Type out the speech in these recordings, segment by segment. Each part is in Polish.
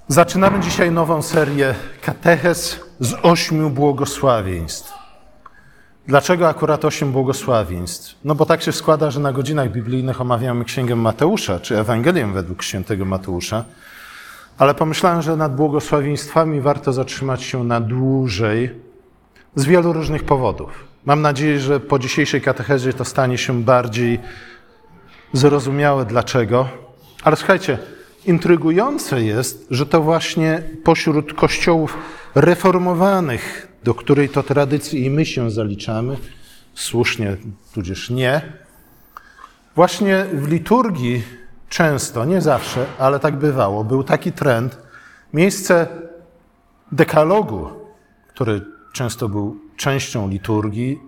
Zaczynamy dzisiaj nową serię katechez z 8 błogosławieństw. Dlaczego akurat 8 błogosławieństw? No bo tak się składa, że na godzinach biblijnych omawiamy Księgę Mateusza, czy Ewangelię według świętego Mateusza, ale pomyślałem, że nad błogosławieństwami warto zatrzymać się na dłużej z wielu różnych powodów. Mam nadzieję, że po dzisiejszej katechezie to stanie się bardziej zrozumiałe dlaczego. Ale słuchajcie, intrygujące jest, że to właśnie pośród kościołów reformowanych, do której to tradycji i my się zaliczamy, słusznie tudzież nie, właśnie w liturgii często, nie zawsze, ale tak bywało, był taki trend, miejsce dekalogu, który często był częścią liturgii,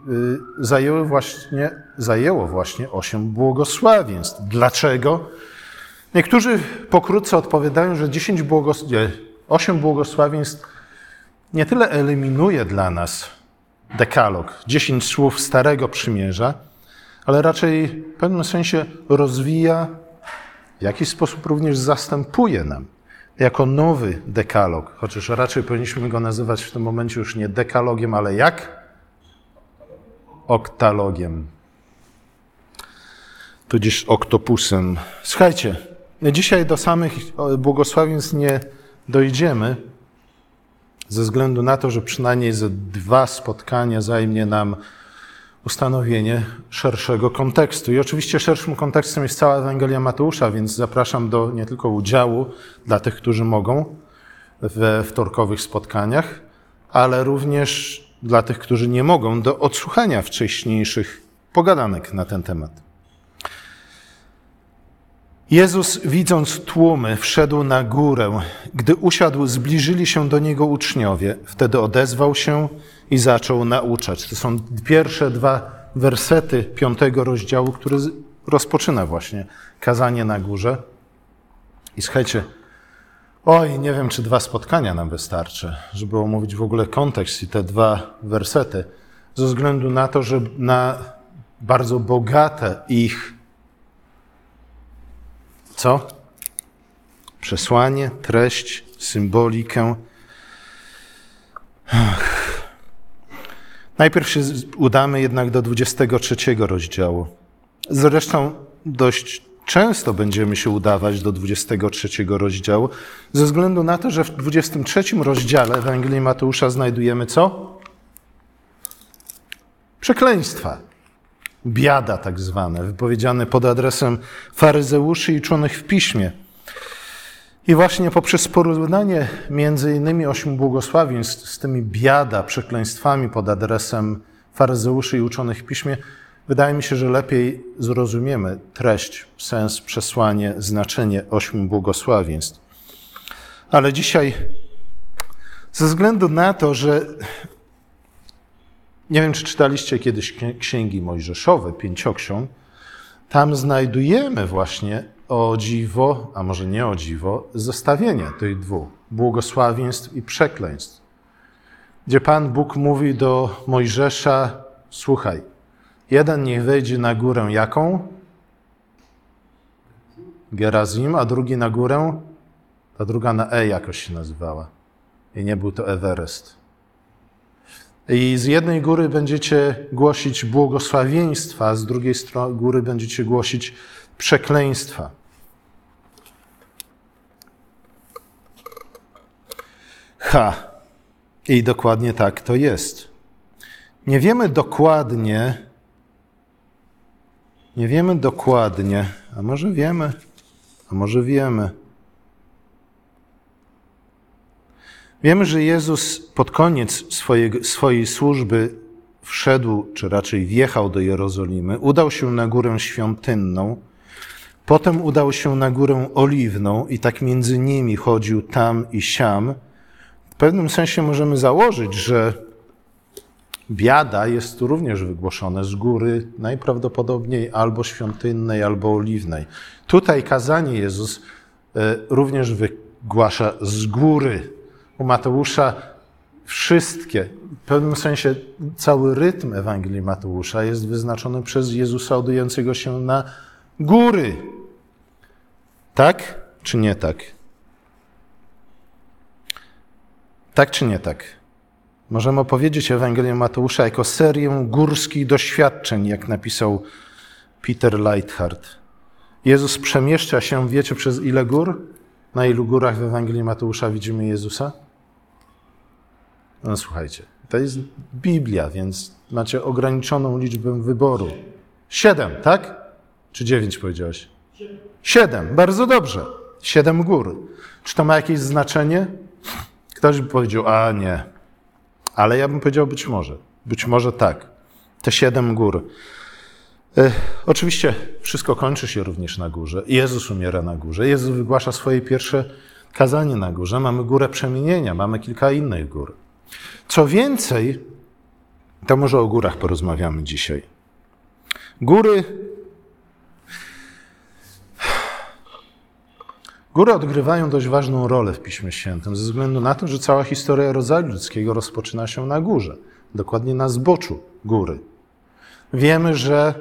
zajęło właśnie 8 błogosławieństw. Dlaczego? Niektórzy pokrótce odpowiadają, że 8 błogosławieństw nie tyle eliminuje dla nas dekalog, 10 słów Starego Przymierza, ale raczej w pewnym sensie rozwija, w jakiś sposób również zastępuje nam jako nowy dekalog, chociaż raczej powinniśmy go nazywać w tym momencie już nie dekalogiem, ale jak? Oktalogiem. Tudzież oktopusem. Słuchajcie, dzisiaj do samych błogosławieństw nie dojdziemy, ze względu na to, że przynajmniej ze 2 spotkania zajmie nam ustanowienie szerszego kontekstu. I oczywiście szerszym kontekstem jest cała Ewangelia Mateusza, więc zapraszam do nie tylko udziału dla tych, którzy mogą we wtorkowych spotkaniach, ale również dla tych, którzy nie mogą, do odsłuchania wcześniejszych pogadanek na ten temat. Jezus, widząc tłumy, wszedł na górę. Gdy usiadł, zbliżyli się do Niego uczniowie. Wtedy odezwał się i zaczął nauczać. To są pierwsze 2 wersety 5 rozdziału, który rozpoczyna właśnie kazanie na górze. I słuchajcie, nie wiem, czy 2 spotkania nam wystarczy, żeby omówić w ogóle kontekst i te 2 wersety, ze względu na to, że na bardzo bogate ich przesłanie, treść, symbolikę. Najpierw się udamy jednak do 23 rozdziału. Zresztą dość często będziemy się udawać do 23 rozdziału, ze względu na to, że w 23 rozdziale Ewangelii Mateusza znajdujemy co? Przekleństwa. Biada tak zwane, wypowiedziane pod adresem faryzeuszy i uczonych w piśmie. I właśnie poprzez porównanie między innymi 8 błogosławieństw z tymi biada, przekleństwami pod adresem faryzeuszy i uczonych w piśmie, wydaje mi się, że lepiej zrozumiemy treść, sens, przesłanie, znaczenie 8 błogosławieństw. Ale dzisiaj, ze względu na to, że nie wiem, czy czytaliście kiedyś Księgi Mojżeszowe, 5 ksiąg, tam znajdujemy właśnie o dziwo, a może nie o dziwo, zestawienie tych 2 błogosławieństw i przekleństw. Gdzie Pan Bóg mówi do Mojżesza, słuchaj, jeden niech wejdzie na górę jaką? Gerazim, a drugi na górę? Ta druga na jakoś się nazywała. I nie był to Everest. I z jednej góry będziecie głosić błogosławieństwa, a z drugiej góry będziecie głosić przekleństwa. I dokładnie tak to jest. Nie wiemy dokładnie, a może wiemy. Wiemy, że Jezus pod koniec swojej służby wszedł, czy raczej wjechał do Jerozolimy, udał się na Górę Świątynną, potem udał się na Górę Oliwną i tak między nimi chodził tam i siam. W pewnym sensie możemy założyć, że biada jest tu również wygłoszone z góry, najprawdopodobniej albo świątynnej, albo oliwnej. Tutaj kazanie Jezus również wygłasza z góry. U Mateusza wszystkie, w pewnym sensie cały rytm Ewangelii Mateusza jest wyznaczony przez Jezusa udającego się na góry. Tak czy nie tak? Tak czy nie tak? Możemy opowiedzieć Ewangelię Mateusza jako serię górskich doświadczeń, jak napisał Peter Leithart. Jezus przemieszcza się, wiecie, przez ile gór? Na ilu górach w Ewangelii Mateusza widzimy Jezusa? No słuchajcie, to jest Biblia, więc macie ograniczoną liczbę wyboru. 7, tak? Czy 9 powiedziałeś? 7, bardzo dobrze. 7 gór. Czy to ma jakieś znaczenie? Ktoś by powiedział, a nie. Ale ja bym powiedział być może. Być może tak. Te 7 gór. Oczywiście wszystko kończy się również na górze. Jezus umiera na górze. Jezus wygłasza swoje pierwsze kazanie na górze. Mamy górę przemienienia, mamy kilka innych gór. Co więcej, to może o górach porozmawiamy dzisiaj. Góry odgrywają dość ważną rolę w Piśmie Świętym ze względu na to, że cała historia rodzaju ludzkiego rozpoczyna się na górze, dokładnie na zboczu góry. Wiemy, że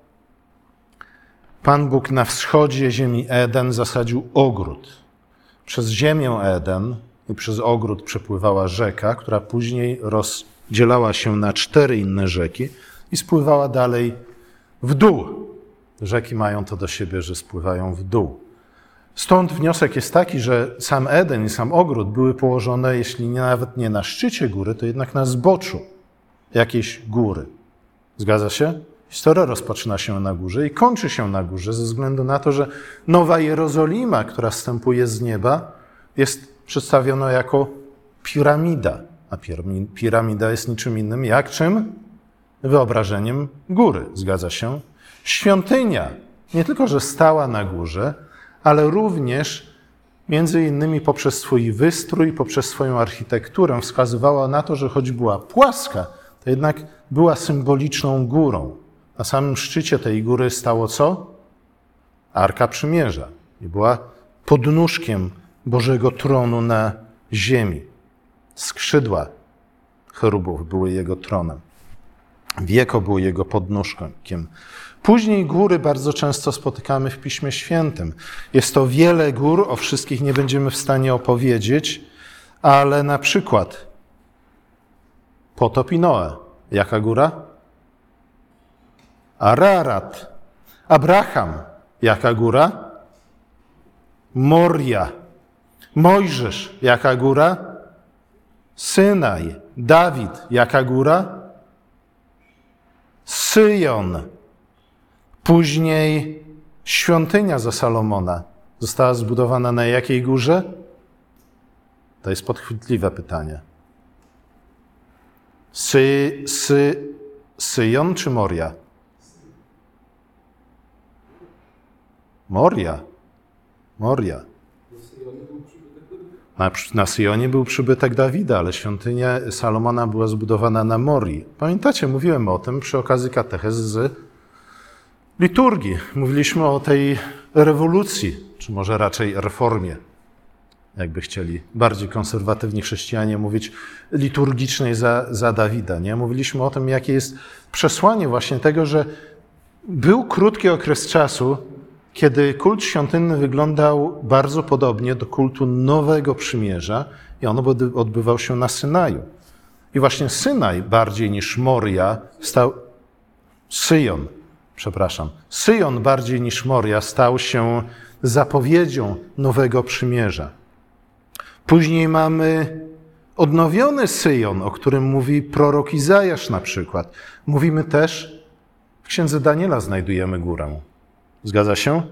Pan Bóg na wschodzie ziemi Eden zasadził ogród. Przez ziemię Eden i przez ogród przepływała rzeka, która później rozdzielała się na 4 inne rzeki i spływała dalej w dół. Rzeki mają to do siebie, że spływają w dół. Stąd wniosek jest taki, że sam Eden i sam ogród były położone, jeśli nawet nie na szczycie góry, to jednak na zboczu jakiejś góry. Zgadza się? Historia rozpoczyna się na górze i kończy się na górze ze względu na to, że Nowa Jerozolima, która wstępuje z nieba, jest przedstawiona jako piramida. A piramida jest niczym innym jak czym? Wyobrażeniem góry. Zgadza się? Świątynia nie tylko, że stała na górze, ale również między innymi poprzez swój wystrój, poprzez swoją architekturę wskazywała na to, że choć była płaska, to jednak była symboliczną górą. Na samym szczycie tej góry stało co? Arka Przymierza. I była podnóżkiem Bożego tronu na ziemi. Skrzydła cherubów były jego tronem. Wieko było jego podnóżkiem. Później góry bardzo często spotykamy w Piśmie Świętym. Jest to wiele gór, o wszystkich nie będziemy w stanie opowiedzieć, ale na przykład potop i Noe. Jaka góra? Ararat. Abraham. Jaka góra? Moria. Mojżesz. Jaka góra? Synaj. Dawid. Jaka góra? Syjon. Później świątynia za Salomona została zbudowana na jakiej górze? To jest podchwytliwe pytanie. Syjon czy Moria? Moria. Na Syjonie był przybytek Dawida, ale świątynia Salomona była zbudowana na Morii. Pamiętacie, mówiłem o tym przy okazji katechezy z liturgii. Mówiliśmy o tej rewolucji, czy może raczej reformie, jakby chcieli bardziej konserwatywni chrześcijanie mówić, liturgicznej za Dawida. Nie? Mówiliśmy o tym, jakie jest przesłanie właśnie tego, że był krótki okres czasu, kiedy kult świątynny wyglądał bardzo podobnie do kultu Nowego Przymierza i on odbywał się na Synaju. I właśnie Synaj bardziej niż Moria Syjon bardziej niż Moria stał się zapowiedzią Nowego Przymierza. Później mamy odnowiony Syjon, o którym mówi prorok Izajasz na przykład. Mówimy też, w księdze Daniela znajdujemy górę. Zgadza się?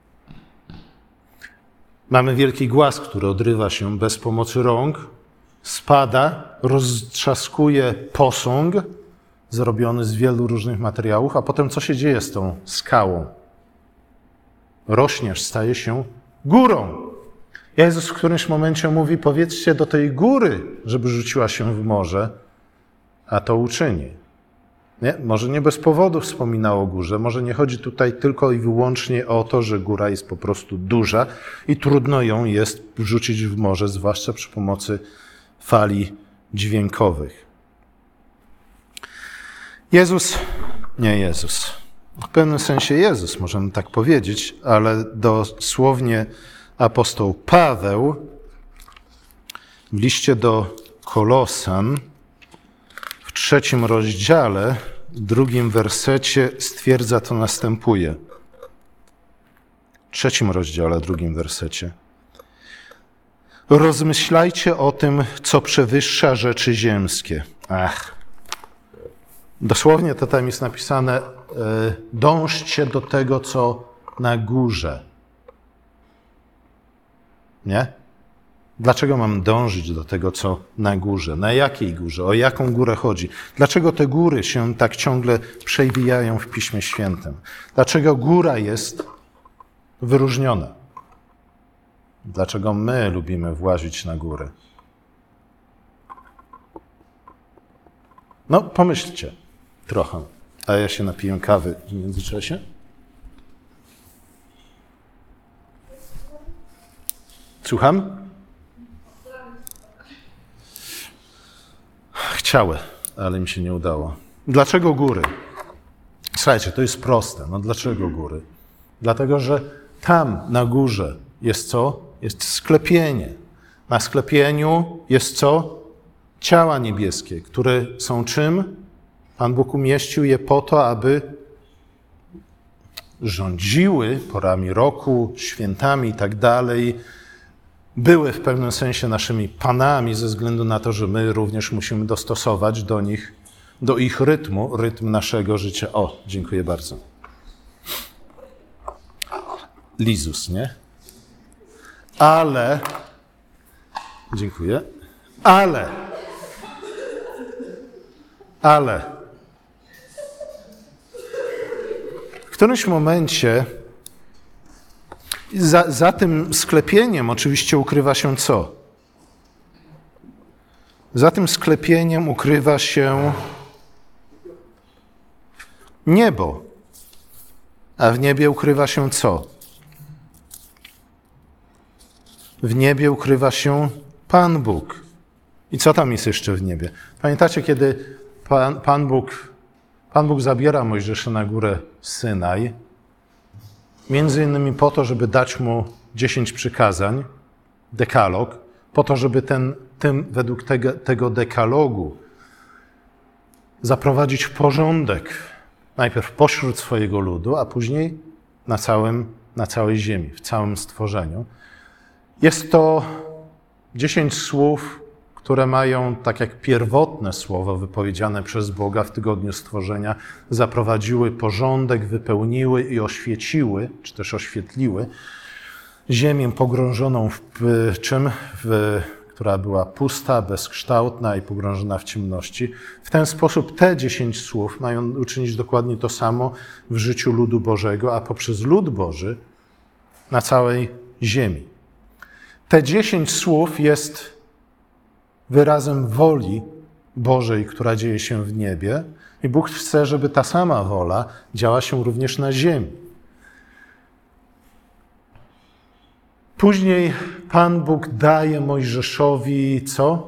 Mamy wielki głaz, który odrywa się bez pomocy rąk, spada, roztrzaskuje posąg, zrobiony z wielu różnych materiałów, a potem co się dzieje z tą skałą? Rośnie, staje się górą. Jezus w którymś momencie mówi, powiedzcie do tej góry, żeby rzuciła się w morze, a to uczyni. Nie? Może nie bez powodu wspomina o górze, może nie chodzi tutaj tylko i wyłącznie o to, że góra jest po prostu duża i trudno ją jest wrzucić w morze, zwłaszcza przy pomocy fali dźwiękowych. W pewnym sensie Jezus, możemy tak powiedzieć, ale dosłownie apostoł Paweł w liście do Kolosan w 3 rozdziale, 2 wersecie stwierdza to następuje. W 3 rozdziale, 2 wersecie. Rozmyślajcie o tym, co przewyższa rzeczy ziemskie. Dosłownie to tam jest napisane, dążcie do tego, co na górze. Nie? Dlaczego mam dążyć do tego, co na górze? Na jakiej górze? O jaką górę chodzi? Dlaczego te góry się tak ciągle przewijają w Piśmie Świętym? Dlaczego góra jest wyróżniona? Dlaczego my lubimy włazić na góry? No, pomyślcie trochę. A ja się napiję kawy w międzyczasie. Słucham? Chciały, ale mi się nie udało. Dlaczego góry? Słuchajcie, to jest proste. No dlaczego góry? Dlatego, że tam na górze jest co? Jest sklepienie. Na sklepieniu jest co? Ciała niebieskie, które są czym? Pan Bóg umieścił je po to, aby rządziły porami roku, świętami i tak dalej. Były w pewnym sensie naszymi panami ze względu na to, że my również musimy dostosować do ich rytmu, rytm naszego życia. O, dziękuję bardzo. Lizus, nie? Ale, dziękuję, ale, w którymś momencie za tym sklepieniem oczywiście ukrywa się co? Za tym sklepieniem ukrywa się niebo. A w niebie ukrywa się co? W niebie ukrywa się Pan Bóg. I co tam jest jeszcze w niebie? Pamiętacie, kiedy Pan Bóg zabiera Mojżesza na górę Synaj, między innymi po to, żeby dać mu 10 przykazań, dekalog, po to, żeby według tego dekalogu zaprowadzić porządek najpierw pośród swojego ludu, a później na całej ziemi, w całym stworzeniu. Jest to 10 słów, które mają, tak jak pierwotne słowo wypowiedziane przez Boga w tygodniu stworzenia, zaprowadziły porządek, wypełniły i oświeciły, czy też oświetliły ziemię pogrążoną która była pusta, bezkształtna i pogrążona w ciemności. W ten sposób te 10 słów mają uczynić dokładnie to samo w życiu ludu Bożego, a poprzez lud Boży na całej ziemi. Te 10 słów jest wyrazem woli Bożej, która dzieje się w niebie i Bóg chce, żeby ta sama wola działa się również na ziemi. Później Pan Bóg daje Mojżeszowi co?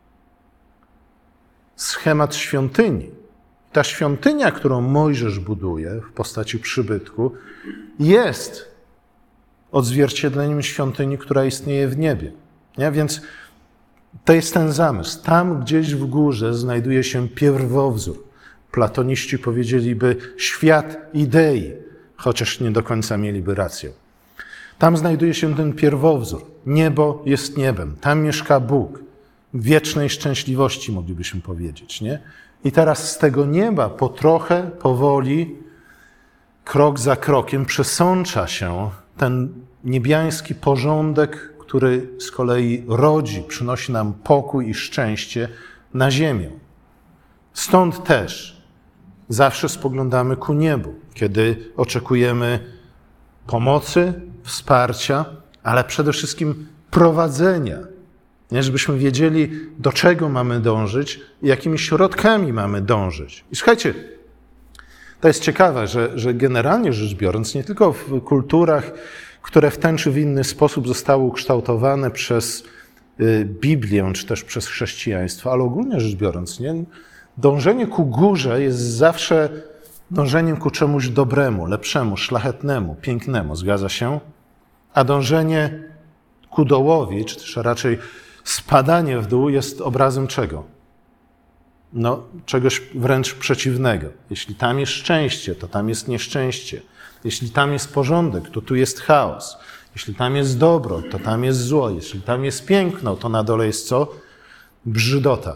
Schemat świątyni. Ta świątynia, którą Mojżesz buduje w postaci przybytku, jest odzwierciedleniem świątyni, która istnieje w niebie. Nie? Więc to jest ten zamysł. Tam gdzieś w górze znajduje się pierwowzór. Platoniści powiedzieliby świat idei, chociaż nie do końca mieliby rację. Tam znajduje się ten pierwowzór. Niebo jest niebem. Tam mieszka Bóg. W wiecznej szczęśliwości moglibyśmy powiedzieć, nie? I teraz z tego nieba po trochę, powoli, krok za krokiem przesącza się ten niebiański porządek, który z kolei rodzi, przynosi nam pokój i szczęście na ziemię. Stąd też zawsze spoglądamy ku niebu, kiedy oczekujemy pomocy, wsparcia, ale przede wszystkim prowadzenia, nie? Żebyśmy wiedzieli, do czego mamy dążyć i jakimi środkami mamy dążyć. I słuchajcie, to jest ciekawe, że generalnie rzecz biorąc, nie tylko w kulturach, które w ten czy w inny sposób zostały ukształtowane przez Biblię, czy też przez chrześcijaństwo, ale ogólnie rzecz biorąc, nie? Dążenie ku górze jest zawsze dążeniem ku czemuś dobremu, lepszemu, szlachetnemu, pięknemu, zgadza się? A dążenie ku dołowi, czy też raczej Spadanie w dół jest obrazem czego? No, czegoś wręcz przeciwnego. Jeśli tam jest szczęście, to tam jest nieszczęście. Jeśli tam jest porządek, to tu jest chaos. Jeśli tam jest dobro, to tam jest zło. Jeśli tam jest piękno, to na dole jest co? Brzydota.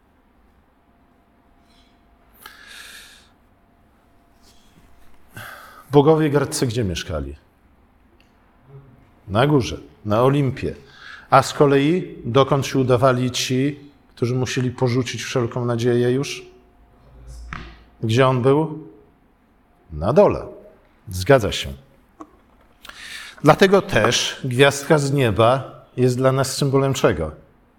Bogowie greccy gdzie mieszkali? Na górze, na Olimpie. A z kolei dokąd się udawali ci, którzy musieli porzucić wszelką nadzieję już? Gdzie on był? Na dole. Zgadza się. Dlatego też gwiazdka z nieba jest dla nas symbolem czego?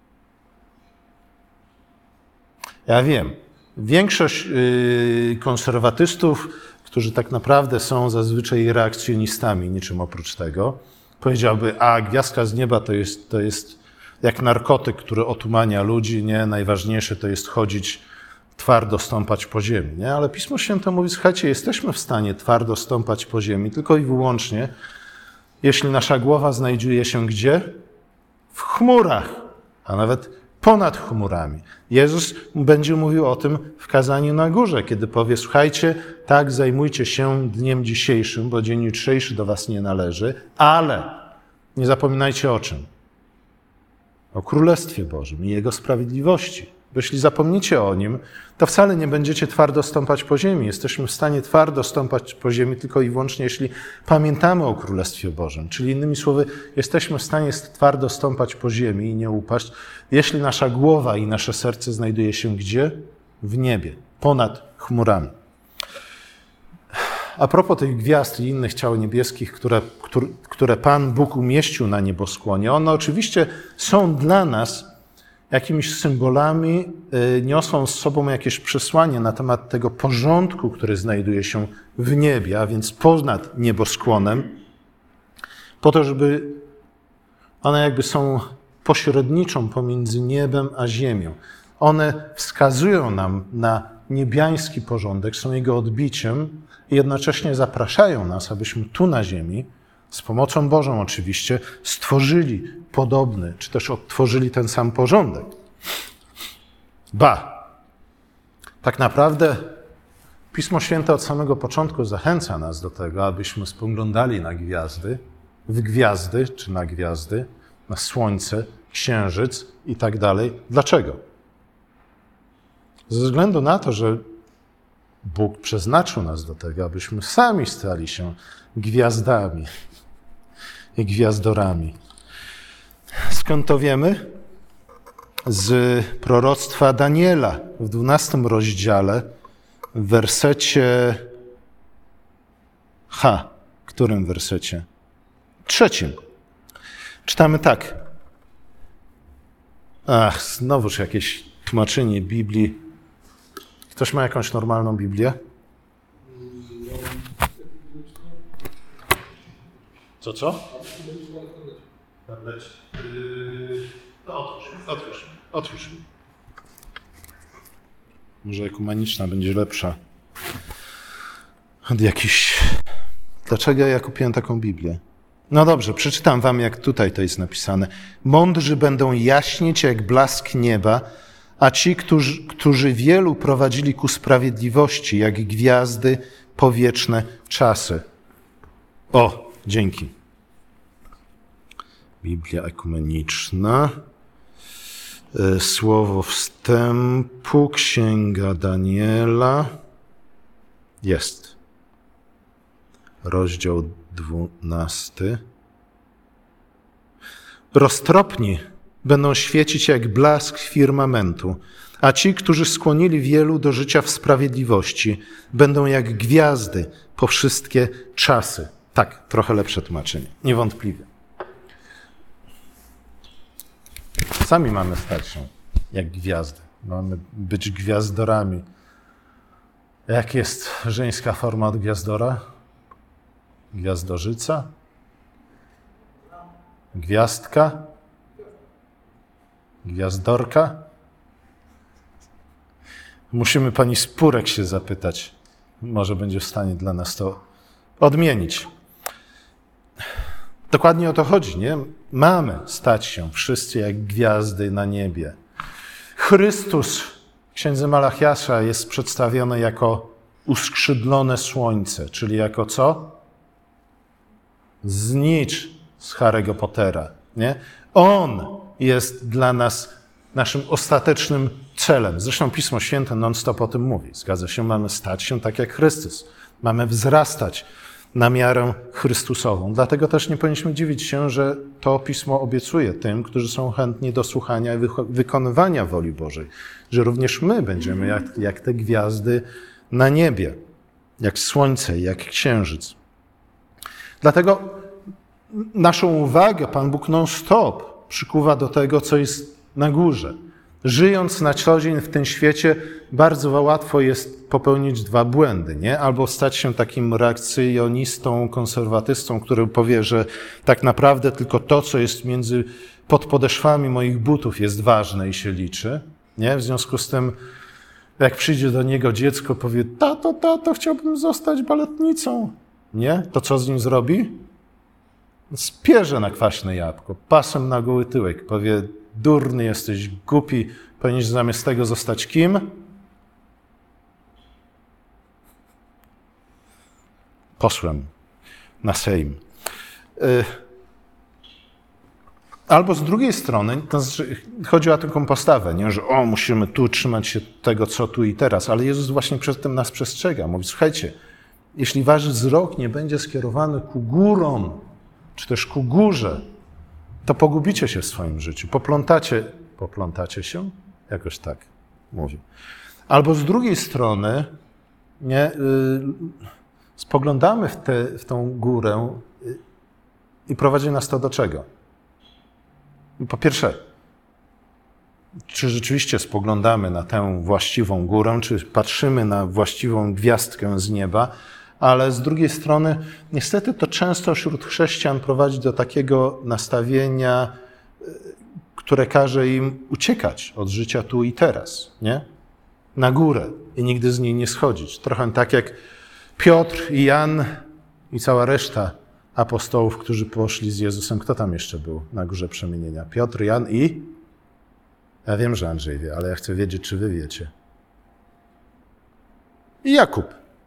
Ja wiem, większość konserwatystów, którzy tak naprawdę są zazwyczaj reakcjonistami, niczym oprócz tego, powiedziałby, a gwiazdka z nieba to jest jak narkotyk, który otumania ludzi, nie? Najważniejsze to jest chodzić, twardo stąpać po ziemi, nie? Ale Pismo Święte mówi, słuchajcie, jesteśmy w stanie twardo stąpać po ziemi, tylko i wyłącznie, jeśli nasza głowa znajduje się gdzie? W chmurach, a nawet ponad chmurami. Jezus będzie mówił o tym w kazaniu na górze, kiedy powie, słuchajcie, tak, zajmujcie się dniem dzisiejszym, bo dzień jutrzejszy do was nie należy, ale nie zapominajcie o czym? O Królestwie Bożym i Jego sprawiedliwości. Bo jeśli zapomnicie o Nim, to wcale nie będziecie twardo stąpać po ziemi. Jesteśmy w stanie twardo stąpać po ziemi tylko i wyłącznie, jeśli pamiętamy o Królestwie Bożym. Czyli innymi słowy, jesteśmy w stanie twardo stąpać po ziemi i nie upaść, jeśli nasza głowa i nasze serce znajduje się gdzie? W niebie, ponad chmurami. A propos tych gwiazd i innych ciał niebieskich, które Pan Bóg umieścił na nieboskłonie, one oczywiście są dla nas jakimiś symbolami, niosą z sobą jakieś przesłanie na temat tego porządku, który znajduje się w niebie, a więc ponad nieboskłonem, po to, żeby one jakby są pośredniczą pomiędzy niebem a ziemią. One wskazują nam na niebiański porządek, są jego odbiciem i jednocześnie zapraszają nas, abyśmy tu na ziemi, z pomocą Bożą oczywiście, stworzyli podobny, czy też odtworzyli ten sam porządek. Tak naprawdę Pismo Święte od samego początku zachęca nas do tego, abyśmy spoglądali na gwiazdy, w gwiazdy, czy na gwiazdy, na słońce, księżyc i tak dalej. Dlaczego? Ze względu na to, że Bóg przeznaczył nas do tego, abyśmy sami stali się gwiazdami i gwiazdorami. Skąd to wiemy? Z proroctwa Daniela w 12 rozdziale, w wersecie którym wersecie? 3. Czytamy tak. Znowuż jakieś tłumaczenie Biblii. Ktoś ma jakąś normalną Biblię? Co? Otwórz. Może ekumeniczna będzie lepsza od jakichś... Dlaczego ja kupiłem taką Biblię? No dobrze, przeczytam wam, jak tutaj to jest napisane. Mądrzy będą jaśnieć jak blask nieba, a ci, którzy wielu prowadzili ku sprawiedliwości, jak gwiazdy po wieczne czasy. Dzięki. Biblia ekumeniczna. Słowo wstępu, Księga Daniela. Jest. Rozdział 12. Roztropni będą świecić jak blask firmamentu, a ci, którzy skłonili wielu do życia w sprawiedliwości, będą jak gwiazdy po wszystkie czasy. Tak, trochę lepsze tłumaczenie, niewątpliwie. Sami mamy stać się jak gwiazdy. Mamy być gwiazdorami. Jak jest żeńska forma od gwiazdora? Gwiazdorzyca? Gwiazdka? Gwiazdorka? Musimy pani Spurek się zapytać. Może będzie w stanie dla nas to odmienić. Dokładnie o to chodzi, nie? Mamy stać się wszyscy jak gwiazdy na niebie. Chrystus w księdze Malachiasza jest przedstawiony jako uskrzydlone słońce, czyli jako co? Znicz z Harry'ego Pottera, nie? On jest dla nas naszym ostatecznym celem. Zresztą Pismo Święte non-stop o tym mówi. Zgadza się, mamy stać się tak jak Chrystus. Mamy wzrastać na miarę Chrystusową. Dlatego też nie powinniśmy dziwić się, że to Pismo obiecuje tym, którzy są chętni do słuchania i wykonywania woli Bożej, że również my będziemy jak te gwiazdy na niebie, jak słońce, jak księżyc. Dlatego naszą uwagę Pan Bóg non-stop przykuwa do tego, co jest na górze. Żyjąc na co dzień w tym świecie, bardzo łatwo jest popełnić dwa błędy, nie? Albo stać się takim reakcjonistą, konserwatystą, który powie, że tak naprawdę tylko to, co jest pod podeszwami moich butów jest ważne i się liczy, nie? W związku z tym, jak przyjdzie do niego dziecko, powie, tato, chciałbym zostać baletnicą, nie? To co z nim zrobi? Spierze na kwaśne jabłko, pasem na goły tyłek, powie, durny jesteś, głupi, powinieneś zamiast tego zostać kim? Posłem na Sejm. Albo z drugiej strony, to znaczy, chodzi o taką postawę, nie? Że musimy tu trzymać się tego, co tu i teraz, ale Jezus właśnie przed tym nas przestrzega. Mówi, słuchajcie, jeśli wasz wzrok nie będzie skierowany ku górom, czy też ku górze, to pogubicie się w swoim życiu. Poplątacie się? Jakoś tak mówię. Albo z drugiej strony nie, spoglądamy w tą górę i prowadzi nas to do czego? Po pierwsze, czy rzeczywiście spoglądamy na tę właściwą górę, czy patrzymy na właściwą gwiazdkę z nieba, ale z drugiej strony niestety to często wśród chrześcijan prowadzi do takiego nastawienia, które każe im uciekać od życia tu i teraz, nie? Na górę i nigdy z niej nie schodzić. Trochę tak jak Piotr i Jan i cała reszta apostołów, którzy poszli z Jezusem. Kto tam jeszcze był na Górze Przemienienia? Piotr, Jan i... Ja wiem, że Andrzej wie, ale ja chcę wiedzieć, czy wy wiecie. I Jakub.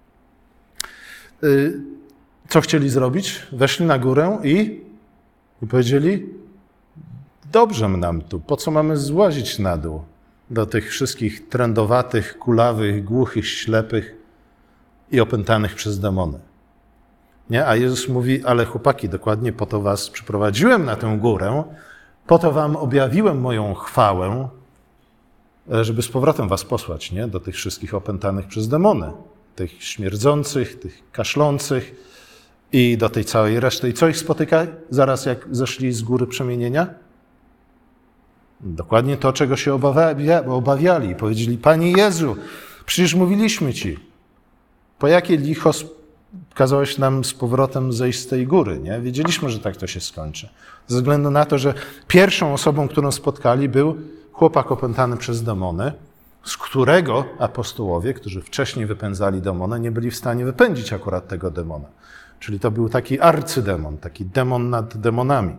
Co chcieli zrobić? Weszli na górę i powiedzieli, dobrze nam tu, po co mamy złazić na dół do tych wszystkich trędowatych, kulawych, głuchych, ślepych i opętanych przez demony. Nie? A Jezus mówi, ale chłopaki, dokładnie po to was przyprowadziłem na tę górę, po to wam objawiłem moją chwałę, żeby z powrotem was posłać, nie? Do tych wszystkich opętanych przez demony. Tych śmierdzących, tych kaszlących i do tej całej reszty. I co ich spotyka zaraz jak zeszli z góry przemienienia? Dokładnie to, czego się obawiali. Powiedzieli, Panie Jezu, przecież mówiliśmy Ci, po jakie licho kazałeś nam z powrotem zejść z tej góry, nie? Wiedzieliśmy, że tak to się skończy. Ze względu na to, że pierwszą osobą, którą spotkali, był chłopak opętany przez demony, z którego apostołowie, którzy wcześniej wypędzali demona, nie byli w stanie wypędzić akurat tego demona. Czyli to był taki arcydemon, taki demon nad demonami.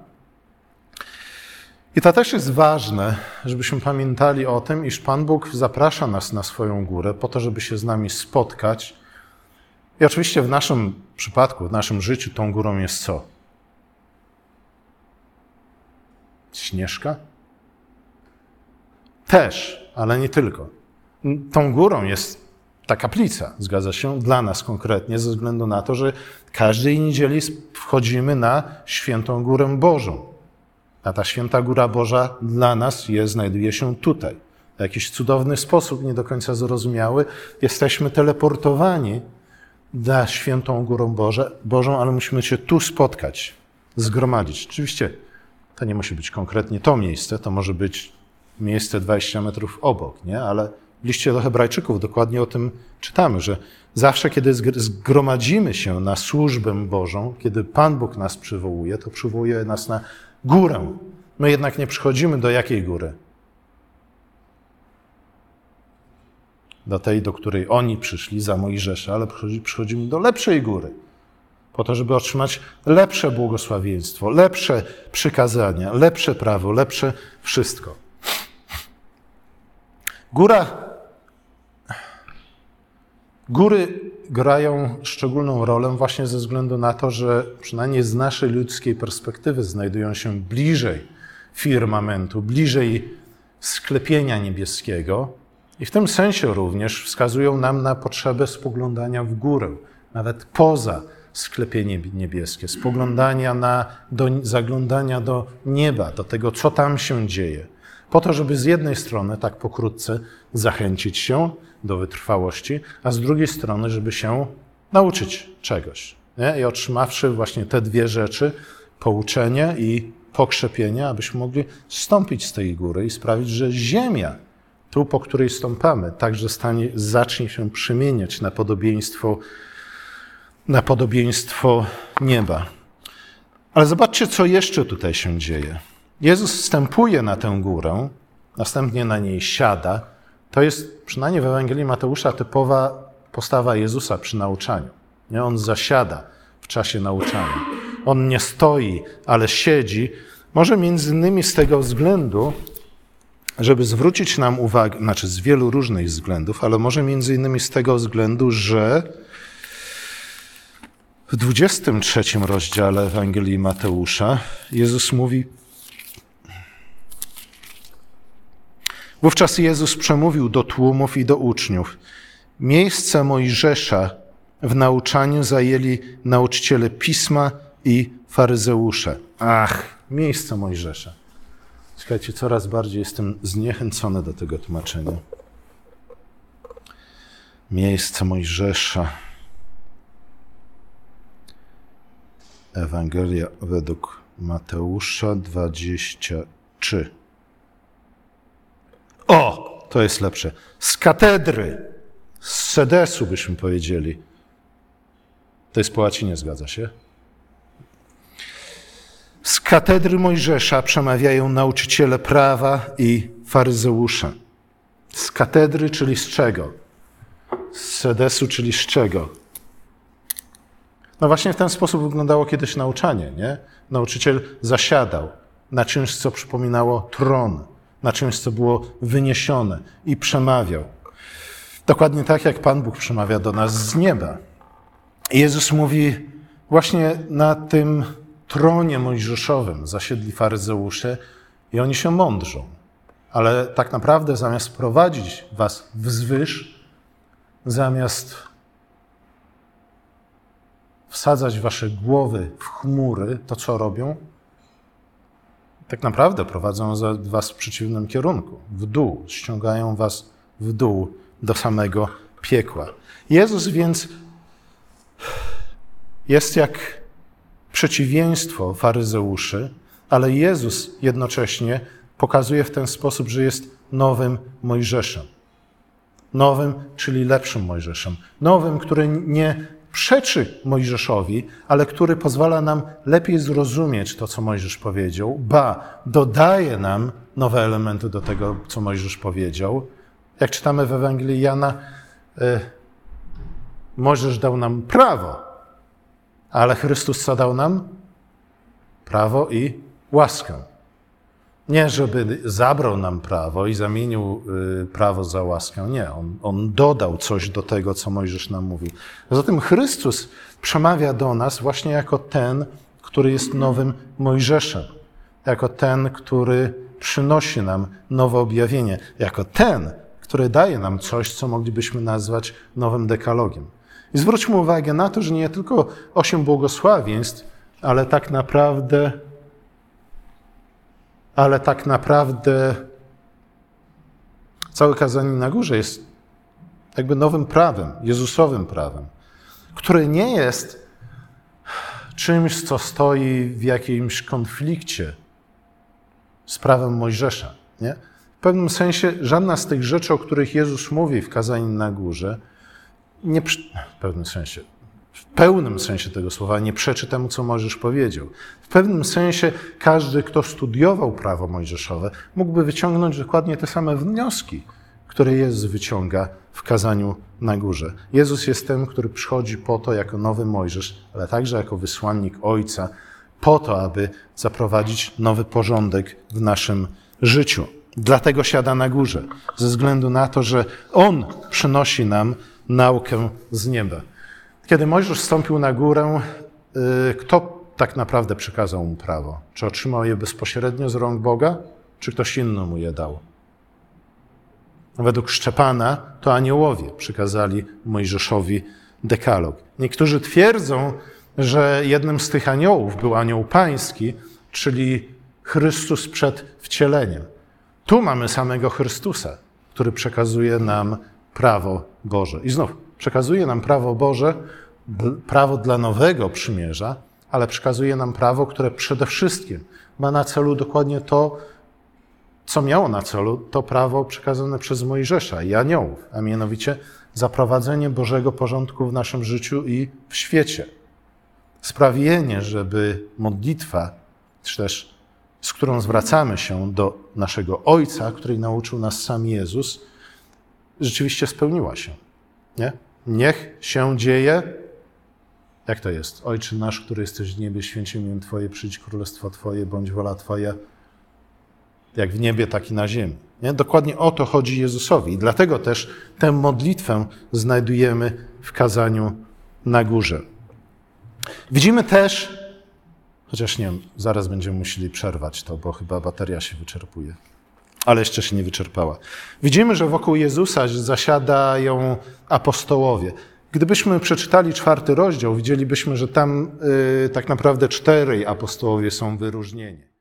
I to też jest ważne, żebyśmy pamiętali o tym, iż Pan Bóg zaprasza nas na swoją górę po to, żeby się z nami spotkać. I oczywiście w naszym przypadku, w naszym życiu tą górą jest co? Śnieżka? Też, ale nie tylko. Tą górą jest ta kaplica, zgadza się, dla nas konkretnie, ze względu na to, że każdej niedzieli wchodzimy na świętą górę Bożą. A ta święta góra Boża dla nas znajduje się tutaj. W jakiś cudowny sposób, nie do końca zrozumiały, jesteśmy teleportowani na świętą górą Bożą, ale musimy się tu spotkać, zgromadzić. Oczywiście to nie musi być konkretnie to miejsce, to może być miejsce 20 metrów obok, nie? Ale w liście do Hebrajczyków dokładnie o tym czytamy, że zawsze, kiedy zgromadzimy się na służbę Bożą, kiedy Pan Bóg nas przywołuje, to przywołuje nas na górę. My jednak nie przychodzimy do jakiej góry? Do tej, do której oni przyszli za Mojżesza, ale przychodzimy do lepszej góry. po to, żeby otrzymać lepsze błogosławieństwo, lepsze przykazania, lepsze prawo, lepsze wszystko. Góry grają szczególną rolę właśnie ze względu na to, że przynajmniej z naszej ludzkiej perspektywy znajdują się bliżej firmamentu, bliżej sklepienia niebieskiego i w tym sensie również wskazują nam na potrzebę spoglądania w górę, nawet poza sklepienie niebieskie, zaglądania do nieba, do tego, co tam się dzieje, po to, żeby z jednej strony, tak pokrótce, zachęcić się do wytrwałości, a z drugiej strony, żeby się nauczyć czegoś. Nie? I otrzymawszy właśnie te dwie rzeczy, pouczenie i pokrzepienie, abyśmy mogli zstąpić z tej góry i sprawić, że ziemia, tu po której stąpamy, także zacznie się przemieniać na podobieństwo nieba. Ale zobaczcie, co jeszcze tutaj się dzieje. Jezus wstępuje na tę górę, następnie na niej siada. To jest przynajmniej w Ewangelii Mateusza typowa postawa Jezusa przy nauczaniu. Nie? On zasiada w czasie nauczania. On nie stoi, ale siedzi. Może między innymi z tego względu, żeby zwrócić nam uwagę, znaczy z wielu różnych względów, ale może między innymi z tego względu, że w 23 rozdziale Ewangelii Mateusza Jezus mówi: Wówczas Jezus przemówił do tłumów i do uczniów: Miejsce Mojżesza w nauczaniu zajęli nauczyciele Pisma i faryzeusze. Miejsce Mojżesza. Słuchajcie, coraz bardziej jestem zniechęcony do tego tłumaczenia. Miejsce Mojżesza. Ewangelia według Mateusza 23. To jest lepsze. Z katedry, z sedesu byśmy powiedzieli. To jest po łacinie, zgadza się? Z katedry Mojżesza przemawiają nauczyciele prawa i faryzeusze. Z katedry, czyli z czego? Z sedesu, czyli z czego? No właśnie w ten sposób wyglądało kiedyś nauczanie, nie? Nauczyciel zasiadał na czymś, co przypominało tron, na czymś, co było wyniesione i przemawiał. Dokładnie tak, jak Pan Bóg przemawia do nas z nieba. I Jezus mówi, właśnie na tym tronie mojżeszowym zasiedli faryzeusze i oni się mądrzą. Ale tak naprawdę zamiast prowadzić was wzwyż, zamiast wsadzać wasze głowy w chmury, to co robią? Tak naprawdę prowadzą was w przeciwnym kierunku, w dół, ściągają was w dół do samego piekła. Jezus więc jest jak przeciwieństwo faryzeuszy, ale Jezus jednocześnie pokazuje w ten sposób, że jest nowym Mojżeszem. Nowym, czyli lepszym Mojżeszem. Nowym, który nie przeczy Mojżeszowi, ale który pozwala nam lepiej zrozumieć to, co Mojżesz powiedział, dodaje nam nowe elementy do tego, co Mojżesz powiedział. Jak czytamy w Ewangelii Jana, Mojżesz dał nam prawo, ale Chrystus co dał nam? Prawo i łaskę. Nie, żeby zabrał nam prawo i zamienił prawo za łaskę. Nie, on dodał coś do tego, co Mojżesz nam mówił. Zatem Chrystus przemawia do nas właśnie jako ten, który jest nowym Mojżeszem. Jako ten, który przynosi nam nowe objawienie. Jako ten, który daje nam coś, co moglibyśmy nazwać nowym dekalogiem. I zwróćmy uwagę na to, że nie tylko 8 błogosławieństw, ale tak naprawdę całe kazanie na górze jest jakby nowym prawem, Jezusowym prawem, które nie jest czymś, co stoi w jakimś konflikcie z prawem Mojżesza. Nie? W pewnym sensie żadna z tych rzeczy, o których Jezus mówi w kazaniu na górze, w pełnym sensie tego słowa nie przeczy temu, co Mojżesz powiedział. W pewnym sensie każdy, kto studiował prawo mojżeszowe, mógłby wyciągnąć dokładnie te same wnioski, które Jezus wyciąga w kazaniu na górze. Jezus jest tym, który przychodzi po to jako nowy Mojżesz, ale także jako wysłannik Ojca, po to, aby zaprowadzić nowy porządek w naszym życiu. Dlatego siada na górze, ze względu na to, że On przynosi nam naukę z nieba. Kiedy Mojżesz wstąpił na górę, kto tak naprawdę przekazał mu prawo? Czy otrzymał je bezpośrednio z rąk Boga, czy ktoś inny mu je dał? Według Szczepana to aniołowie przekazali Mojżeszowi dekalog. Niektórzy twierdzą, że jednym z tych aniołów był anioł pański, czyli Chrystus przed wcieleniem. Tu mamy samego Chrystusa, który przekazuje nam prawo Boże. I znów, przekazuje nam prawo Boże, prawo dla nowego przymierza, ale przekazuje nam prawo, które przede wszystkim ma na celu dokładnie to, co miało na celu, to prawo przekazane przez Mojżesza i aniołów, a mianowicie zaprowadzenie Bożego porządku w naszym życiu i w świecie. Sprawienie, żeby modlitwa, czy też z którą zwracamy się do naszego Ojca, której nauczył nas sam Jezus, rzeczywiście spełniła się. Nie? Niech się dzieje. Jak to jest? Ojcze nasz, który jesteś w niebie, święć imię Twoje, przyjdź królestwo Twoje, bądź wola Twoja, jak w niebie, tak i na ziemi. Nie? Dokładnie o to chodzi Jezusowi. I dlatego też tę modlitwę znajdujemy w kazaniu na górze. Widzimy też, chociaż nie wiem, zaraz będziemy musieli przerwać to, bo chyba bateria się wyczerpuje, ale jeszcze się nie wyczerpała. Widzimy, że wokół Jezusa zasiadają apostołowie. Gdybyśmy przeczytali 4 rozdział, widzielibyśmy, że tam tak naprawdę 4 apostołowie są wyróżnieni.